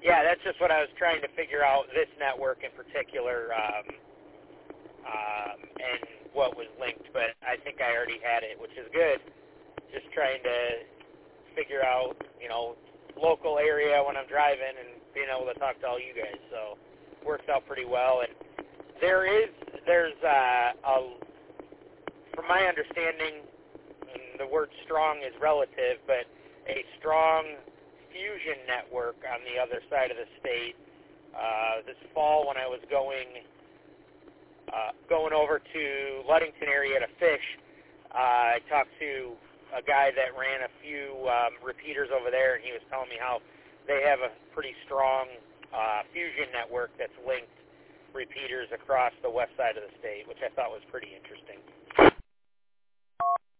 Yeah, that's just what I was trying to figure out, this network in particular, and what was linked, but I think I already had it, which is good. Just trying to figure out, local area when I'm driving and being able to talk to all you guys, so it works out pretty well. And there's from my understanding, and the word strong is relative, but a strong fusion network on the other side of the state. This fall when I was going over to Ludington area to fish, I talked to a guy that ran a few repeaters over there, and he was telling me how they have a pretty strong fusion network that's linked repeaters across the west side of the state, which I thought was pretty interesting.